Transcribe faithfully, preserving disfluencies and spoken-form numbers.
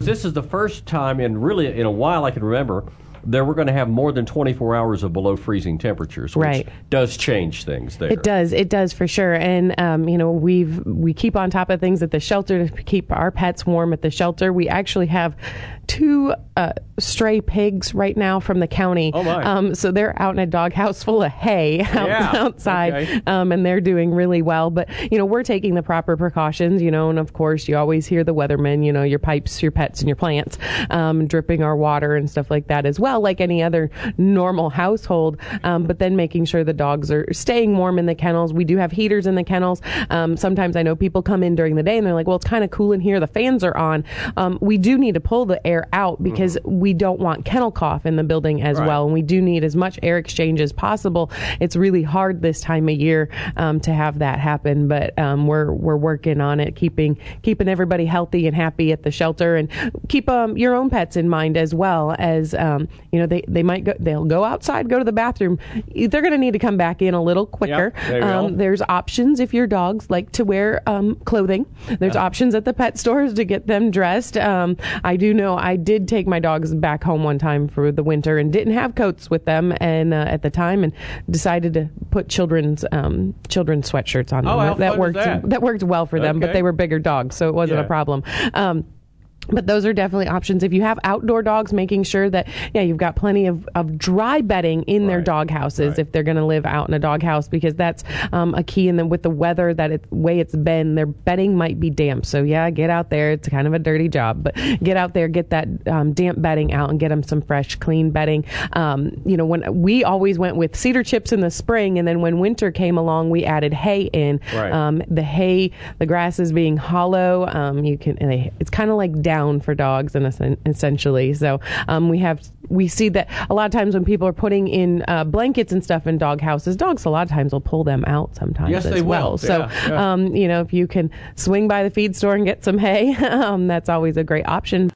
this is the first time in really in a while I can remember that we're going to have more than twenty-four hours of below freezing temperatures, which right. does change things there. It does. It does for sure. And, um, you know, we've, we keep on top of things at the shelter to keep our pets warm at the shelter. We actually have two uh, stray pigs right now from the county. Oh, my. Um, so they're out in a doghouse full of hay out, yeah. outside, okay. um, and they're doing really well. But, you know, we're taking the proper precautions, you know, and of course you always hear the weathermen, you know, your pipes, your pets, and your plants, um, dripping our water and stuff like that as well, like any other normal household. Um, but then making sure the dogs are staying warm in the kennels. We do have heaters in the kennels. Um, sometimes I know people come in during the day and they're like, well, it's kind of cool in here. The fans are on. Um, we do need to pull the air out because mm-hmm. we don't want kennel cough in the building as right. well. And we do need as much air exchange as possible. It's really hard this time of year um, to have that happen, but um, we're we're working on it, keeping keeping everybody healthy and happy at the shelter, and keep um, your own pets in mind as well as um, you know they, they might go they'll go outside, go to the bathroom. They're going to need to come back in a little quicker. Yep, there um, there's options if your dogs like to wear um, clothing. There's uh. options at the pet stores to get them dressed. Um, I do know I did take my dogs back home one time for the winter and didn't have coats with them and uh, at the time, and decided to put children's um, children's sweatshirts on them. Oh, how that fun worked is that? that worked well for them, Okay. but they were bigger dogs, so it wasn't Yeah. a problem. Um, But those are definitely options. If you have outdoor dogs, making sure that, yeah, you've got plenty of, of dry bedding in their Right. dog houses Right. if they're going to live out in a dog house, because that's um, a key. And then with the weather, that it, way it's been, their bedding might be damp. So, yeah, get out there. It's kind of a dirty job, but get out there, get that um, damp bedding out and get them some fresh, clean bedding. Um, you know, when we always went with cedar chips in the spring, and then when winter came along, we added hay in. Right. Um, the hay, the grass is being hollow. Um, you can, and they, it's kind of like down for dogs. And essentially, so um, we have we see that a lot of times when people are putting in uh, blankets and stuff in dog houses, dogs a lot of times will pull them out sometimes yes, as they well. will. So yeah, yeah. Um, you know, if you can swing by the feed store and get some hay, um, that's always a great option.